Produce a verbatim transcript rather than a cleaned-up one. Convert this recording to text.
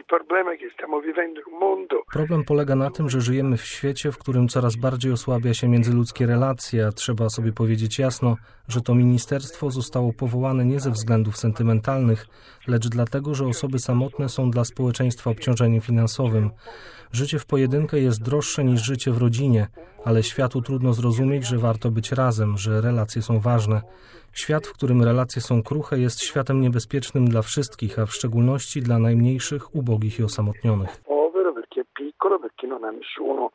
Problem polega na tym, że żyjemy w świecie, w którym coraz bardziej osłabia się międzyludzkie relacje, a trzeba sobie powiedzieć jasno, że to ministerstwo zostało powołane nie ze względów sentymentalnych, lecz dlatego, że osoby samotne są dla społeczeństwa obciążeniem finansowym. Życie w pojedynkę jest droższe niż życie w rodzinie, ale światu trudno zrozumieć, że warto być razem, że relacje są ważne. Świat, w którym relacje są kruche, jest światem niebezpiecznym dla wszystkich, a w szczególności dla najmniejszych, ubogich i osamotnionych.